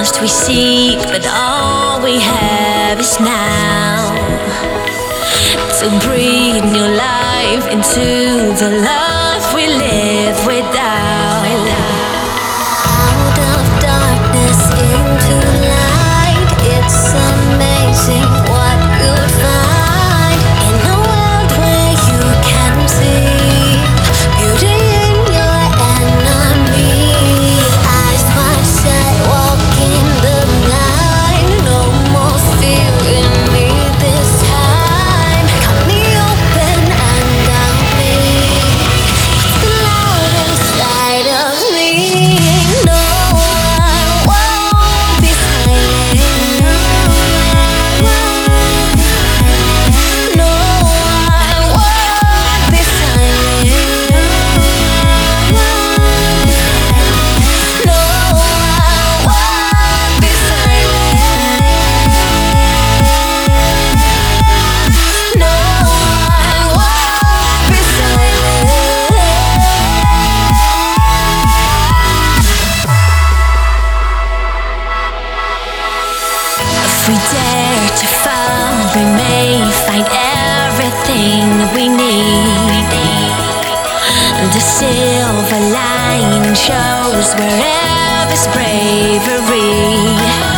lost we seek, but all we have is now. To breathe new life into the love we live without. Out of darkness into light, it's amazing what you'll find in a world where you can see beauty in your enemy. Eyes wide shut, walking the line. No more fear in me this time. Cut me open and I'll be the loud inside of me. No, I won't be silent. No, I won't be silent. No, I won't be silent. No, I won't be silent. If we dare to fall, we may find everything we need. The silver lining shows wherever's bravery.